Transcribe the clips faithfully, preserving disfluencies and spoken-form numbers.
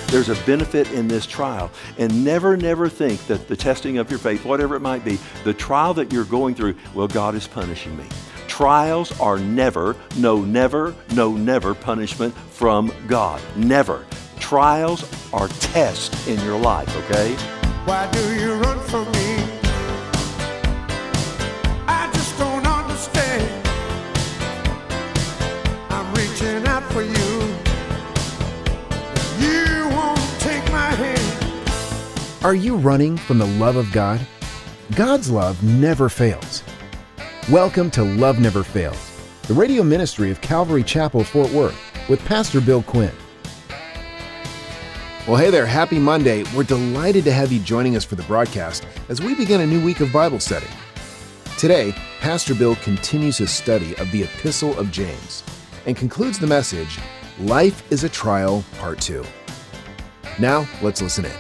There's a benefit in this trial. And never, never think that the testing of your faith, whatever it might be, the trial that you're going through, well, God is punishing me. Trials are never, no, never, no, never punishment from God. Never. Trials are tests in your life, okay? Why do you run from me? I just don't understand. I'm reaching out for you. You won't take my hand. Are you running from the love of God? God's love never fails. Welcome to Love Never Fails, the radio ministry of Calvary Chapel, Fort Worth, with Pastor Bill Quinn. Well, hey there, happy Monday. We're delighted to have you joining us for the broadcast as we begin a new week of Bible study. Today, Pastor Bill continues his study of the Epistle of James and concludes the message, Life is a Trial, Part two. Now, let's listen in.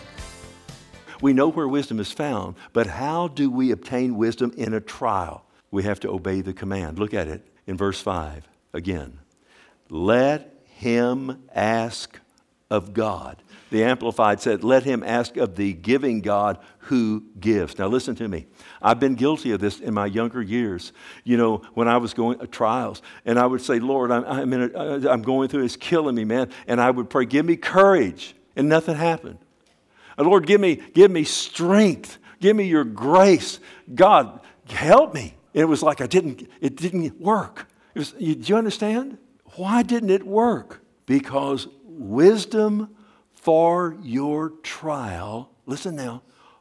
We know where wisdom is found, but how do we obtain wisdom in a trial? We have to obey the command. Look at it in verse five again. Let him ask of God. The Amplified said, let him ask of the giving God who gives. Now listen to me. I've been guilty of this in my younger years. You know, when I was going to trials, and I would say, Lord, I'm, I'm, in a, I'm going through, it's killing me, man. And I would pray, give me courage. And nothing happened. And Lord, give me, give me strength. Give me your grace. God, help me. And it was like I didn't, it didn't work. It was, you, do you understand? Why didn't it work? Because wisdom for your trial, listen now,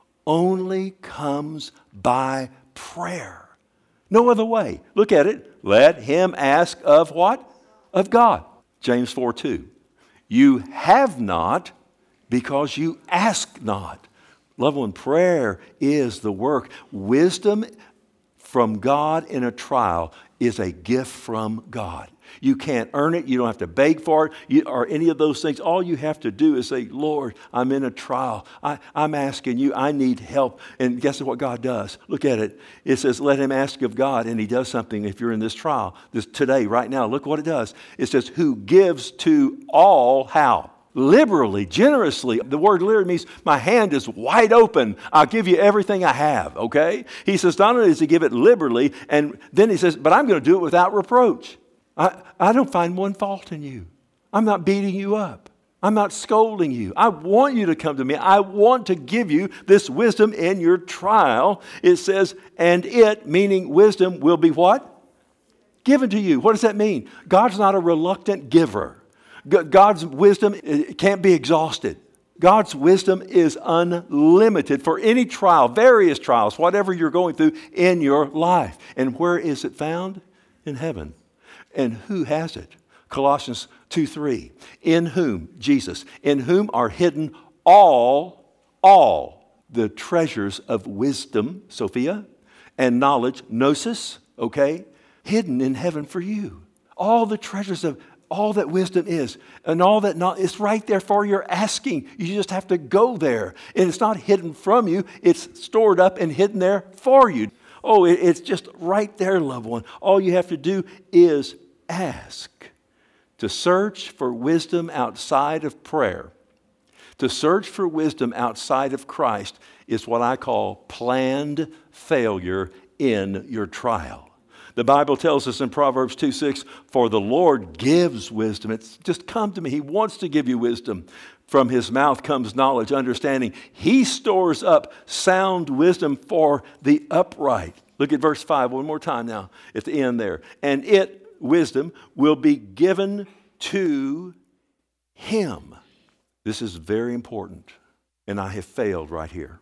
only comes by prayer. No other way. Look at it. Let him ask of what? Of God. James four two. You have not because you ask not. Loved one, prayer is the work. Wisdom from God in a trial is a gift from God. You can't earn it. You don't have to beg for it you, or any of those things. All you have to do is say, Lord, I'm in a trial. I, I'm asking you. I need help. And guess what God does? Look at it. It says, let him ask of God. And he does something if you're in this trial. This today, right now, look what it does. It says, who gives to all, how? Liberally, generously. The word liberally means my hand is wide open. I'll give you everything I have, okay? He says, not only does he give it liberally, and then he says, but I'm going to do it without reproach. I, I don't find one fault in you. I'm not beating you up. I'm not scolding you. I want you to come to me. I want to give you this wisdom in your trial. It says, and it, meaning wisdom, will be what? Given to you. What does that mean? God's not a reluctant giver. God's wisdom can't be exhausted. God's wisdom is unlimited for any trial, various trials, whatever you're going through in your life. And where is it found? In heaven. And who has it? Colossians two three. In whom, Jesus, in whom are hidden all, all the treasures of wisdom, Sophia, and knowledge, gnosis, okay, hidden in heaven for you. All the treasures of all that wisdom is and all that not, it's right there for your asking. You just have to go there. And it's not hidden from you. It's stored up and hidden there for you. Oh, it, it's just right there, loved one. All you have to do is ask. To search for wisdom outside of prayer, to search for wisdom outside of Christ is what I call planned failure in your trial. The Bible tells us in Proverbs two six, for the Lord gives wisdom. It's just come to me. He wants to give you wisdom. From his mouth comes knowledge, understanding. He stores up sound wisdom for the upright. Look at verse five one more time now at the end there. And it, wisdom, will be given to him. This is very important. And I have failed right here.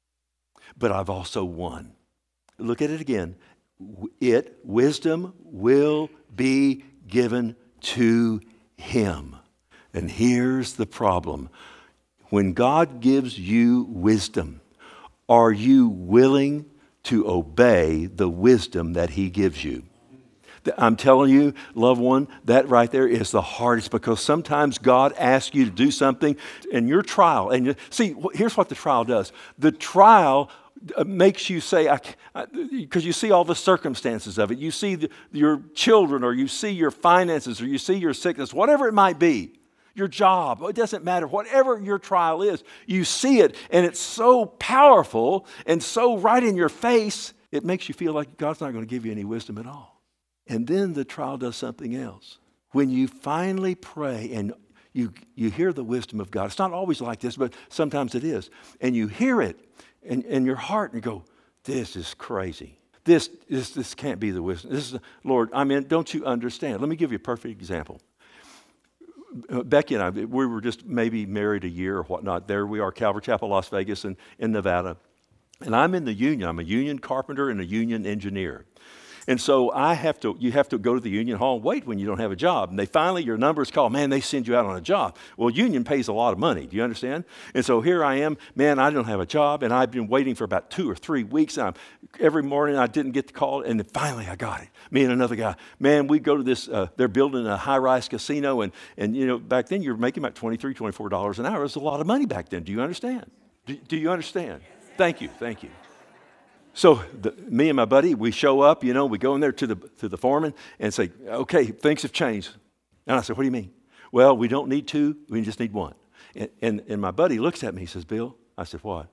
But I've also won. Look at it again. It, wisdom, will be given to him. And here's the problem. When God gives you wisdom, are you willing to obey the wisdom that he gives you? I'm telling you, loved one, that right there is the hardest, because sometimes God asks you to do something in your trial. And you, see, here's what the trial does. The trial makes you say, because you see all the circumstances of it. You see the, your children, or you see your finances, or you see your sickness, whatever it might be. your job. It doesn't matter. Whatever your trial is, you see it, and it's so powerful and so right in your face, it makes you feel like God's not going to give you any wisdom at all. And then the trial does something else. When you finally pray and you, you hear the wisdom of God, it's not always like this, but sometimes it is, and you hear it in, in your heart and you go, this is crazy. This, this, this can't be the wisdom. This is, Lord, I mean, don't you understand? Let me give you a perfect example. Uh, Becky and I, we were just maybe married a year or whatnot. There we are, Calvary Chapel, Las Vegas, and in Nevada. And I'm in the union. I'm a union carpenter and a union engineer. And so I have to, you have to go to the union hall and wait when you don't have a job. And they finally, your number is called. Man, they send you out on a job. Well, union pays a lot of money. Do you understand? And so here I am. Man, I don't have a job. And I've been waiting for about two or three weeks. And I'm, every morning I didn't get the call. And then finally I got it. Me and another guy. Man, we go to this, uh, they're building a high-rise casino. And, and, you know, back then you were making about twenty-three dollars, twenty-four dollars an hour. It was a lot of money back then. Do you understand? Do, do you understand? Thank you. Thank you. So the, me and my buddy, we show up, you know, we go in there to the to the foreman and say, okay, things have changed. And I said, what do you mean? Well, we don't need two, we just need one. And, and, and my buddy looks at me, he says, Bill, I said, what?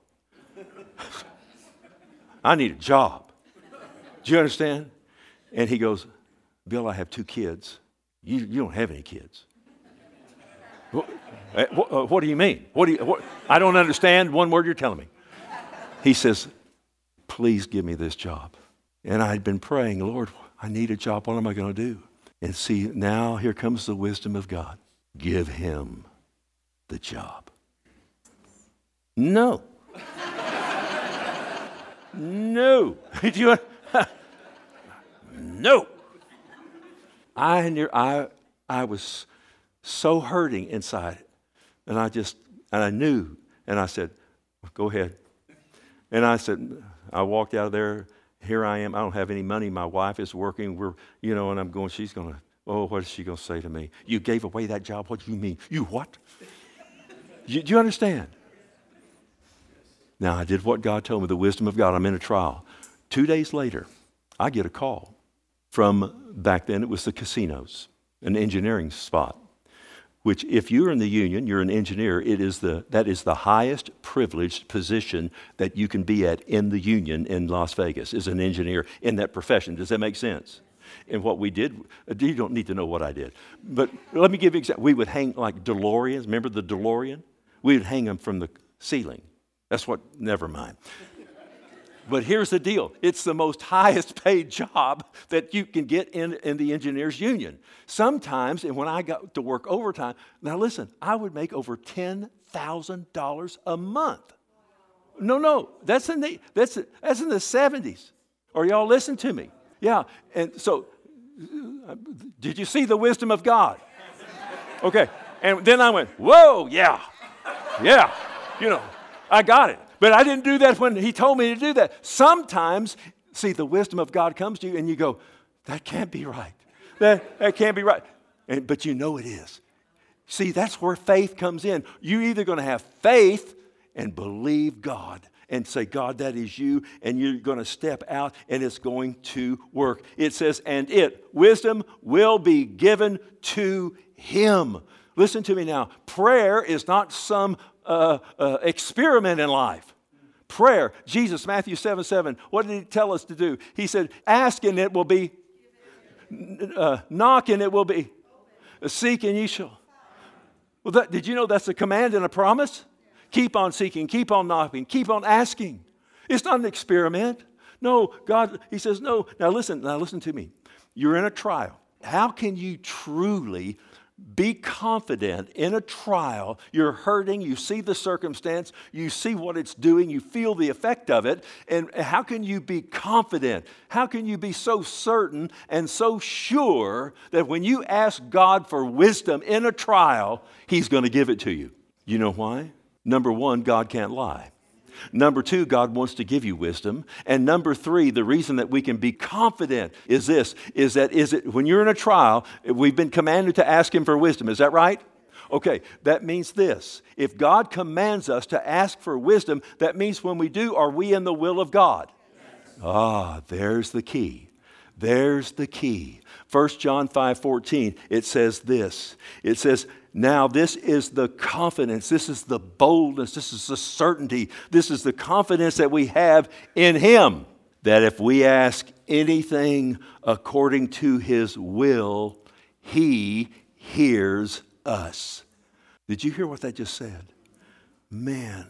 I need a job. Do you understand? And he goes, Bill, I have two kids. You, you don't have any kids. What, what, what do you mean? What do you? What, I don't understand one word you're telling me. He says, please give me this job. And I had been praying, Lord, I need a job. What am I going to do? And see, now here comes the wisdom of God. Give him the job. No. No. Do you, no. I, knew, I, I was so hurting inside. And I just, and I knew. And I said, go ahead. And I said, I walked out of there. Here I am. I don't have any money. My wife is working. We're, you know, and I'm going, she's going to, oh, what is she going to say to me? You gave away that job. What do you mean? You what? you, do you understand? Now, I did what God told me, the wisdom of God. I'm in a trial. Two days later, I get a call from, back then it was the casinos, an engineering spot, which if you're in the union, you're an engineer, it is the, that is the highest privileged position that you can be at in the union in Las Vegas, is an engineer in that profession. Does that make sense? And what we did, you don't need to know what I did. But let me give you an example. We would hang like DeLoreans. Remember the DeLorean? We would hang them from the ceiling. That's what, never mind. But here's the deal. It's the most highest paid job that you can get in, in the engineers union. Sometimes, and when I got to work overtime, now listen, I would make over ten thousand dollars a month. No, no, that's in the, that's, that's in the seventies. Or y'all listen to me. Yeah, and so, did you see the wisdom of God? Okay, and then I went, whoa, yeah, yeah, you know, I got it. But I didn't do that when he told me to do that. Sometimes, see, the wisdom of God comes to you and you go, that can't be right. That, that can't be right. And, but you know it is. See, that's where faith comes in. You're either going to have faith and believe God and say, God, that is you, and you're going to step out and it's going to work. It says, and it, wisdom will be given to him. Listen to me now. Prayer is not some uh, uh, experiment in life. Prayer, Jesus, Matthew seven seven, what did he tell us to do? He said, ask and it will be, uh, knock and it will be, seek and ye shall. Well, that, did you know that's a command and a promise? Keep on seeking, keep on knocking, keep on asking. It's not an experiment. No, God, he says, no. Now listen, now listen to me. You're in a trial. How can you truly be confident in a trial? You're hurting, you see the circumstance, you see what it's doing, you feel the effect of it, and how can you be confident? How can you be so certain and so sure that when you ask God for wisdom in a trial, he's going to give it to you? You know why? Number one, God can't lie. Number two, God wants to give you wisdom. And number three, the reason that we can be confident is this, is that is it when you're in a trial, we've been commanded to ask him for wisdom. Is that right? Okay, that means this. If God commands us to ask for wisdom, that means when we do, are we in the will of God? Yes. Ah, there's the key. There's the key. First John five fourteen, it says this. It says, now this is the confidence, this is the boldness, this is the certainty, this is the confidence that we have in Him, that if we ask anything according to His will, He hears us. Did you hear what that just said? Man,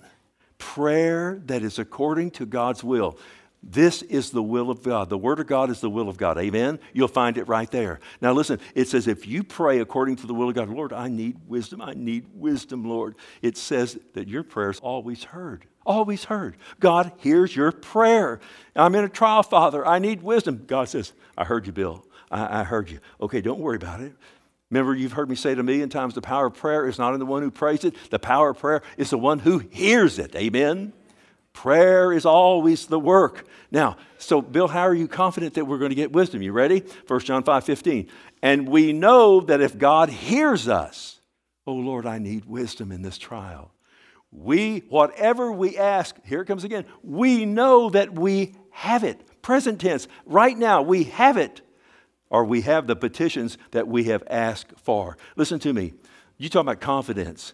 prayer that is according to God's will. This is the will of God. The Word of God is the will of God. Amen? You'll find it right there. Now listen, it says if you pray according to the will of God, Lord, I need wisdom. I need wisdom, Lord. It says that your prayer is always heard. Always heard. God hears your prayer. I'm in a trial, Father. I need wisdom. God says, I heard you, Bill. I, I heard you. Okay, don't worry about it. Remember, you've heard me say it a million times, the power of prayer is not in the one who prays it. The power of prayer is the one who hears it. Amen? Prayer is always the work. Now, so Bill, how are you confident that we're going to get wisdom? You ready? First John five fifteen. And we know that if God hears us, oh Lord, I need wisdom in this trial. We, whatever we ask, here it comes again, we know that we have it. Present tense, right now, we have it. Or we have the petitions that we have asked for. Listen to me. You talk about confidence.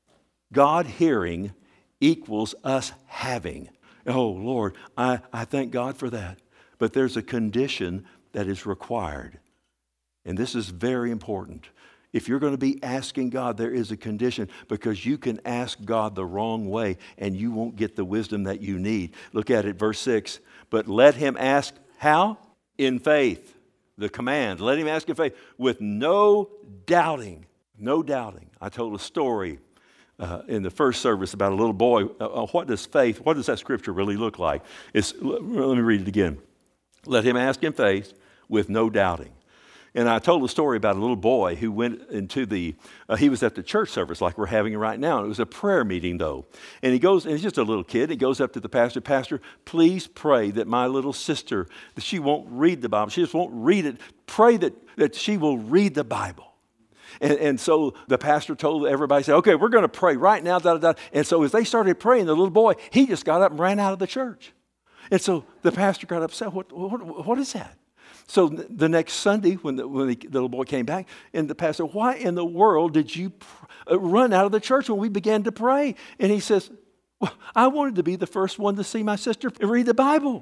God hearing equals us having. Oh, Lord, I, I thank God for that. But there's a condition that is required. And this is very important. If you're going to be asking God, there is a condition, because you can ask God the wrong way and you won't get the wisdom that you need. Look at it, verse six. But let him ask, how? In faith. The command, let him ask in faith with no doubting. No doubting. I told a story uh, in the first service about a little boy. Uh, what does faith, what does that scripture really look like? It's, let me read it again. Let him ask in faith with no doubting. And I told a story about a little boy who went into the, uh, he was at the church service like we're having right now. It was a prayer meeting though. And he goes, and he's just a little kid. He goes up to the pastor, Pastor, please pray that my little sister, that she won't read the Bible. She just won't read it. Pray that, that she will read the Bible. And, and so the pastor told everybody, said, okay, we're going to pray right now. Da, da, da. And so as they started praying, the little boy, he just got up and ran out of the church. And so the pastor got upset. What, what, what is that? So the next Sunday, when the, when the little boy came back, and the pastor, why in the world did you pr- run out of the church when we began to pray? And he says, well, I wanted to be the first one to see my sister read the Bible.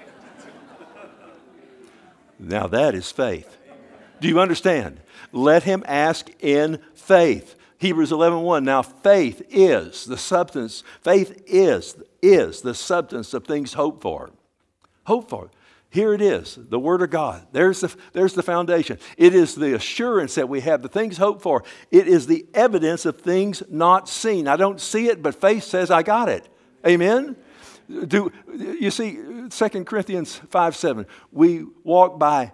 Now that is faith. Do you understand? Let him ask in faith. Hebrews eleven one. Now faith is the substance. Faith is, is the substance of things hoped for. Hope for. Here it is, the Word of God. There's the, there's the foundation. It is the assurance that we have, the things hoped for. It is the evidence of things not seen. I don't see it, but faith says I got it. Amen? Do you see, Second Corinthians five seven, we walk by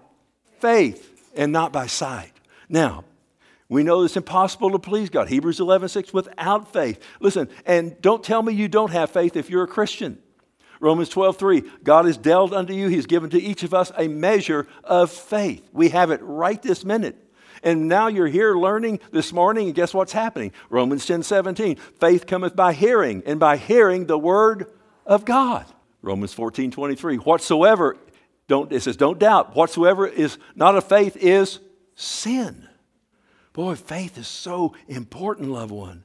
faith and not by sight. Now, we know it's impossible to please God. Hebrews eleven six, without faith. Listen, and don't tell me you don't have faith if you're a Christian. Romans twelve three, God has dealt unto you, He's given to each of us a measure of faith. We have it right this minute. And now you're here learning this morning, and guess what's happening? Romans ten seventeen, faith cometh by hearing, and by hearing the word of God. Romans fourteen twenty-three, whatsoever, don't, it says don't doubt, whatsoever is not of faith is sin. Boy, faith is so important, loved one.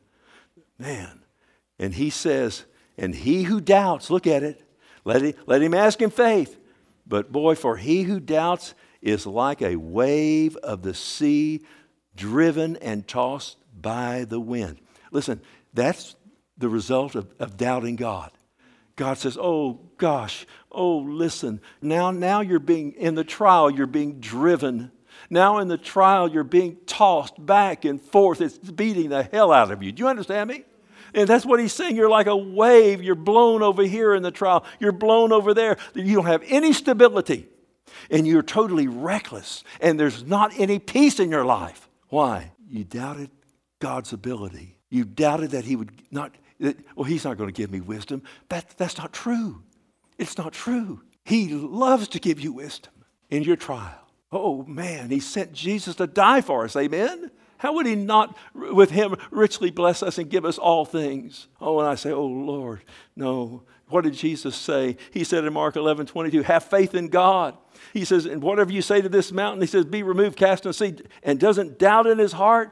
Man. And he says, and he who doubts, look at it, let him, let him ask in faith. But boy, for he who doubts is like a wave of the sea driven and tossed by the wind. Listen, that's the result of, of doubting God. God says, oh gosh, oh listen, now, now you're being, in the trial, you're being driven. Now in the trial, you're being tossed back and forth. It's beating the hell out of you. Do you understand me? And that's what he's saying. You're like a wave. You're blown over here in the trial. You're blown over there. You don't have any stability. And you're totally reckless. And there's not any peace in your life. Why? You doubted God's ability. You doubted that he would not, that, well, he's not going to give me wisdom. That, that's not true. It's not true. He loves to give you wisdom in your trial. Oh, man, he sent Jesus to die for us. Amen? How would he not, with him, richly bless us and give us all things? Oh, and I say, oh, Lord, no. What did Jesus say? He said in Mark eleven twenty-two, have faith in God. He says, and whatever you say to this mountain, he says, be removed, cast in the sea, and doesn't doubt in his heart,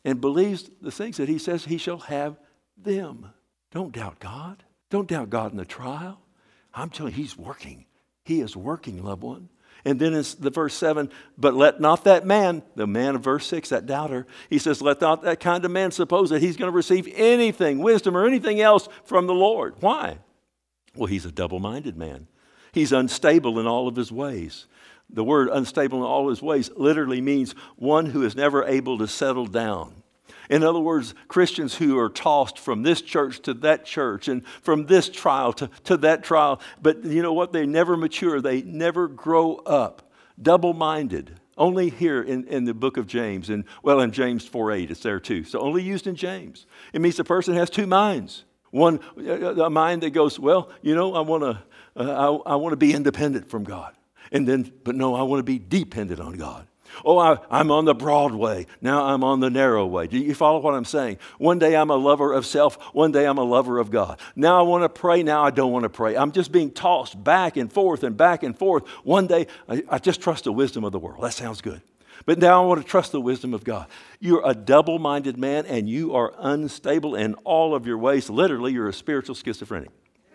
and believes the things that he says, he shall have them. Don't doubt God. Don't doubt God in the trial. I'm telling you, he's working. He is working, loved one. And then in the verse seven, but let not that man, the man of verse six, that doubter, he says, let not that kind of man suppose that he's going to receive anything, wisdom or anything else from the Lord. Why? Well, he's a double-minded man. He's unstable in all of his ways. The word unstable in all his ways literally means one who is never able to settle down. In other words, Christians who are tossed from this church to that church and from this trial to, to that trial. But you know what? They never mature. They never grow up. Double-minded. Only here in, in the book of James. And well, in James four eight, it's there too. So only used in James. It means the person has two minds. One, a mind that goes, well, you know, I want to uh, I, I want to be independent from God. And then, but no, I want to be dependent on God. Oh, I, I'm on the broad way. Now I'm on the narrow way. Do you follow what I'm saying? One day I'm a lover of self. One day I'm a lover of God. Now I want to pray. Now I don't want to pray. I'm just being tossed back and forth and back and forth. One day I, I just trust the wisdom of the world. That sounds good. But now I want to trust the wisdom of God. You're a double-minded man and you are unstable in all of your ways. Literally, you're a spiritual schizophrenic.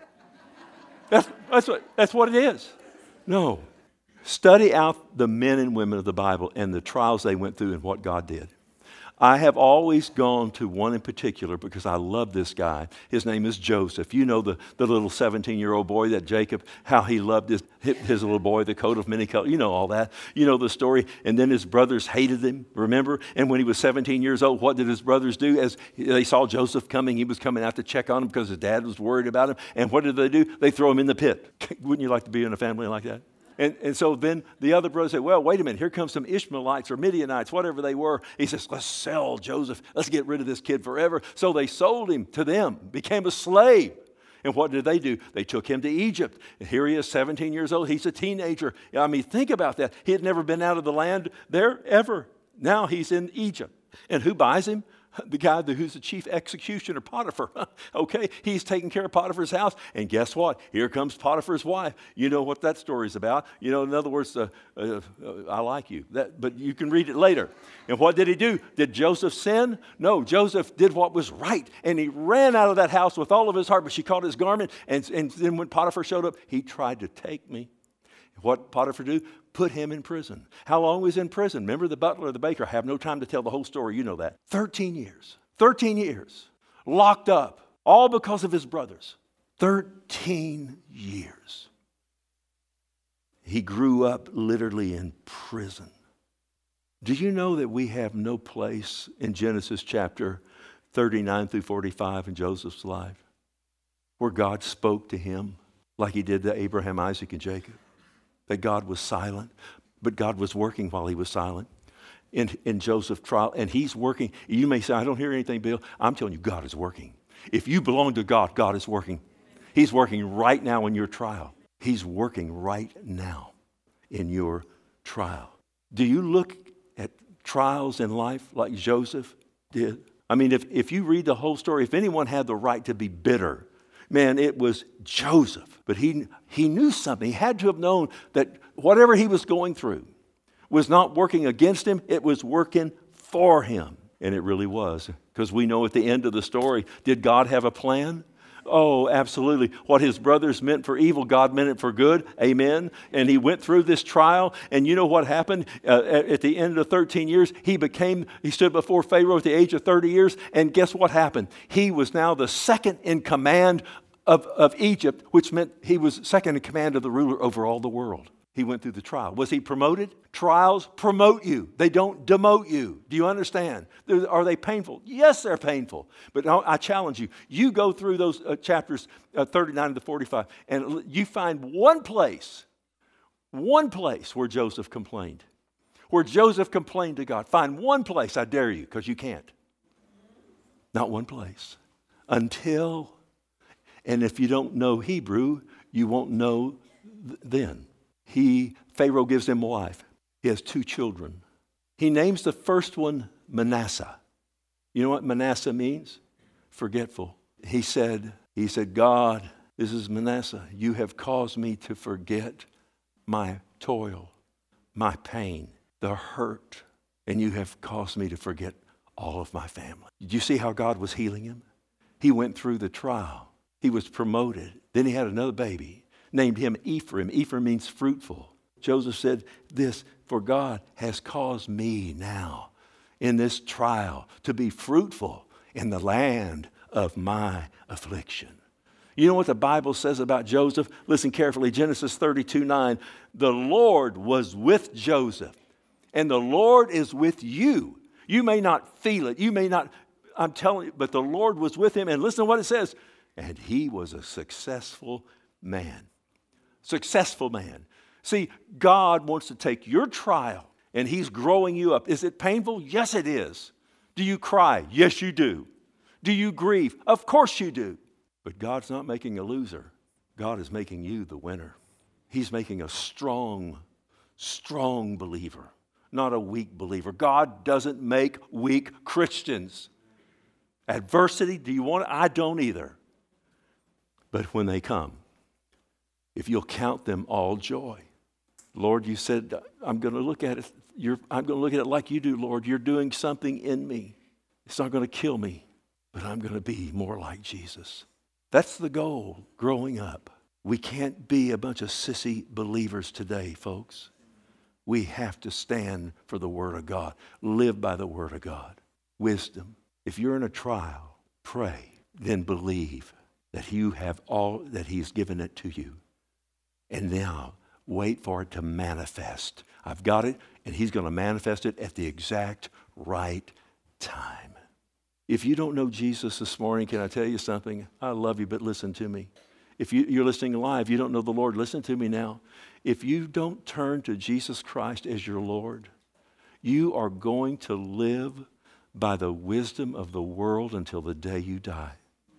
That's, that's, what, that's what it is. No. Study out the men and women of the Bible and the trials they went through and what God did. I have always gone to one in particular because I love this guy. His name is Joseph. You know the, the little seventeen-year-old boy that Jacob, how he loved his, his little boy, the coat of many colors. You know all that. You know the story. And then his brothers hated him, remember? And when he was seventeen years old, what did his brothers do? As they saw Joseph coming, he was coming out to check on him because his dad was worried about him. And what did they do? They throw him in the pit. Wouldn't you like to be in a family like that? And, and so then the other brother said, well, wait a minute, here comes some Ishmaelites or Midianites, whatever they were. He says, let's sell Joseph. Let's get rid of this kid forever. So they sold him to them, became a slave. And what did they do? They took him to Egypt. And here he is, seventeen years old. He's a teenager. I mean, think about that. He had never been out of the land there ever. Now he's in Egypt. And who buys him? The guy who's the chief executioner, Potiphar. Okay, he's taking care of Potiphar's house. And guess what? Here comes Potiphar's wife. You know what that story's about. You know, in other words, uh, uh, uh, I like you. That, but you can read it later. And what did he do? Did Joseph sin? No, Joseph did what was right. And he ran out of that house with all of his heart. But she caught his garment. And, and then when Potiphar showed up, he tried to take me. What Potiphar do? Put him in prison. How long was he in prison? Remember the butler, the baker? I have no time to tell the whole story. You know that. thirteen years. thirteen years. Locked up. All because of his brothers. thirteen years. He grew up literally in prison. Do you know that we have no place in Genesis chapter thirty-nine through forty-five in Joseph's life where God spoke to him like he did to Abraham, Isaac, and Jacob? That God was silent, but God was working while he was silent in, in Joseph's trial. And he's working. You may say, I don't hear anything, Bill. I'm telling you, God is working. If you belong to God, God is working. He's working right now in your trial. He's working right now in your trial. Do you look at trials in life like Joseph did? I mean, if, if you read the whole story, if anyone had the right to be bitter, man, it was Joseph. But he, he knew something. He had to have known that whatever he was going through was not working against him. It was working for him. And it really was. Because we know at the end of the story, did God have a plan? Oh, absolutely. What his brothers meant for evil, God meant it for good. Amen. And he went through this trial. And you know what happened? Uh, at, at the end of thirteen years, he became, he stood before Pharaoh at the age of thirty years. And guess what happened? He was now the second in command of, of Egypt, which meant he was second in command of the ruler over all the world. He went through the trial. Was he promoted? Trials promote you. They don't demote you. Do you understand? Are they painful? Yes, they're painful. But I challenge you. You go through those uh, chapters uh, thirty-nine to forty-five, and you find one place, one place where Joseph complained. Where Joseph complained to God. Find one place, I dare you, because you can't. Not one place. Until, and if you don't know Hebrew, you won't know th- then. He, Pharaoh gives him a wife. He has two children. He names the first one Manasseh. You know what Manasseh means? Forgetful. He said, he said, God, this is Manasseh. You have caused me to forget my toil, my pain, the hurt, and you have caused me to forget all of my family. Did you see how God was healing him? He went through the trial. He was promoted. Then he had another baby, named him Ephraim. Ephraim means fruitful. Joseph said this, for God has caused me now in this trial to be fruitful in the land of my affliction. You know what the Bible says about Joseph? Listen carefully, Genesis thirty-two nine. The Lord was with Joseph, and the Lord is with you. You may not feel it. You may not, I'm telling you, but the Lord was with him. And listen to what it says. And he was a successful man. Successful man. See, God wants to take your trial and he's growing you up. Is it painful? Yes, it is. Do you cry? Yes, you do. Do you grieve? Of course you do. But God's not making a loser. God is making you the winner. He's making a strong, strong believer, not a weak believer. God doesn't make weak Christians. Adversity, do you want it? I don't either. But when they come, if you'll count them all joy. Lord, you said, I'm going to look at it. You're, I'm going to look at it like you do, Lord. You're doing something in me. It's not going to kill me, but I'm going to be more like Jesus. That's the goal, growing up. We can't be a bunch of sissy believers today, folks. We have to stand for the Word of God. Live by the Word of God. Wisdom. If you're in a trial, pray, then believe that you have all, that He's given it to you. And now, wait for it to manifest. I've got it, and He's going to manifest it at the exact right time. If you don't know Jesus this morning, can I tell you something? I love you, but listen to me. If you, you're listening live, you don't know the Lord, listen to me now. If you don't turn to Jesus Christ as your Lord, you are going to live by the wisdom of the world until the day you die.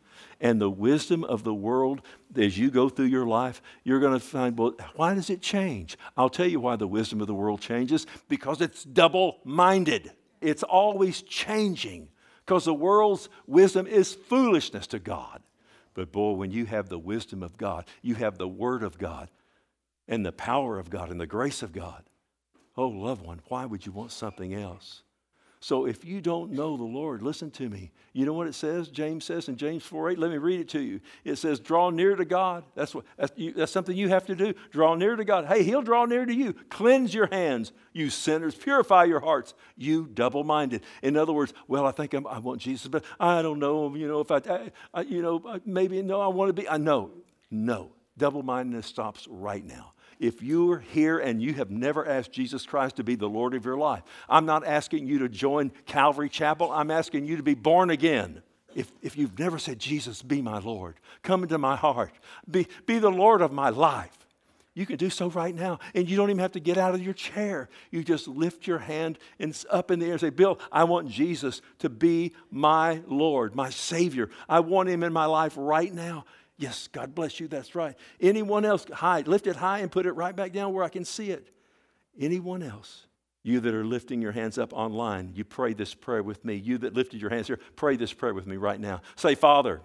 And the wisdom of the world, as you go through your life, you're going to find, well, why does it change? I'll tell you why the wisdom of the world changes. Because it's double-minded. It's always changing. Because the world's wisdom is foolishness to God. But boy, when you have the wisdom of God, you have the Word of God, and the power of God, and the grace of God. Oh, loved one, why would you want something else? So if you don't know the Lord, listen to me. You know what it says? James says in James four eight. Let me read it to you. It says, draw near to God. That's what. That's, you, that's something you have to do. Draw near to God. Hey, He'll draw near to you. Cleanse your hands, you sinners. Purify your hearts, you double-minded. In other words, well, I think I'm, I want Jesus, but I don't know. You know, if I, I, I you know, maybe no, I want to be. I know, no. Double-mindedness stops right now. If you're here and you have never asked Jesus Christ to be the Lord of your life, I'm not asking you to join Calvary Chapel. I'm asking you to be born again. If, if you've never said, Jesus, be my Lord, come into my heart, be, be the Lord of my life, you can do so right now. And you don't even have to get out of your chair. You just lift your hand and up in the air and say, Bill, I want Jesus to be my Lord, my Savior. I want Him in my life right now. Yes, God bless you. That's right. Anyone else, high, lift it high and put it right back down where I can see it. Anyone else? You that are lifting your hands up online, you pray this prayer with me. You that lifted your hands here, pray this prayer with me right now. Say, Father,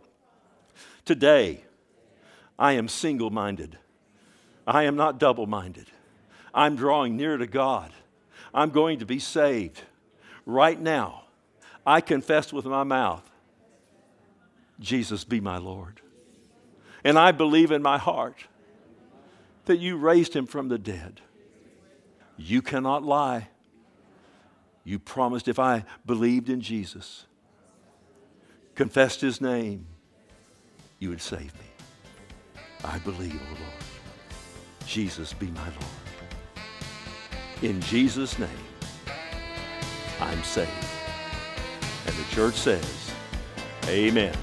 today I am single-minded. I am not double-minded. I'm drawing near to God. I'm going to be saved. Right now, I confess with my mouth, Jesus, be my Lord. And I believe in my heart that you raised Him from the dead. You cannot lie. You promised if I believed in Jesus, confessed His name, you would save me. I believe, oh Lord. Jesus, be my Lord. In Jesus' name, I'm saved. And the church says, amen.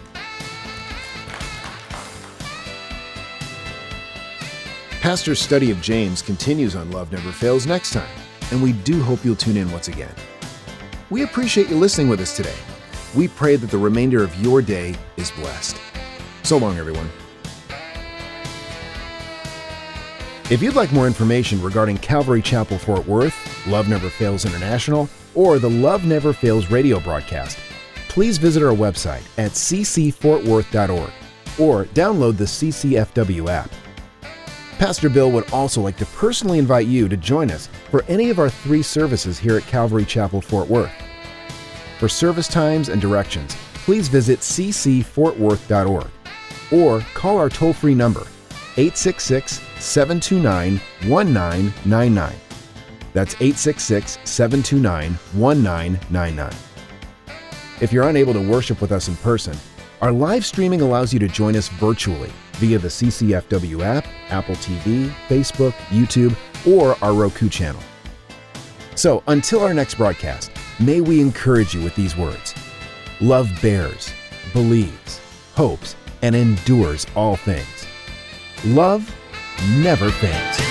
Pastor's study of James continues on Love Never Fails next time, and we do hope you'll tune in once again. We appreciate you listening with us today. We pray that the remainder of your day is blessed. So long, everyone. If you'd like more information regarding Calvary Chapel Fort Worth, Love Never Fails International, or the Love Never Fails radio broadcast, please visit our website at c c fort worth dot org or download the C C F W app. Pastor Bill would also like to personally invite you to join us for any of our three services here at Calvary Chapel Fort Worth. For service times and directions, please visit c c fort worth dot org or call our toll-free number, eight six six, seven two nine, one nine nine nine. That's eight six six, seven two nine, one nine nine nine. If you're unable to worship with us in person, our live streaming allows you to join us virtually via the C C F W app, Apple T V, Facebook, YouTube, or our Roku channel. So until our next broadcast, may we encourage you with these words. Love bears, believes, hopes, and endures all things. Love never fails.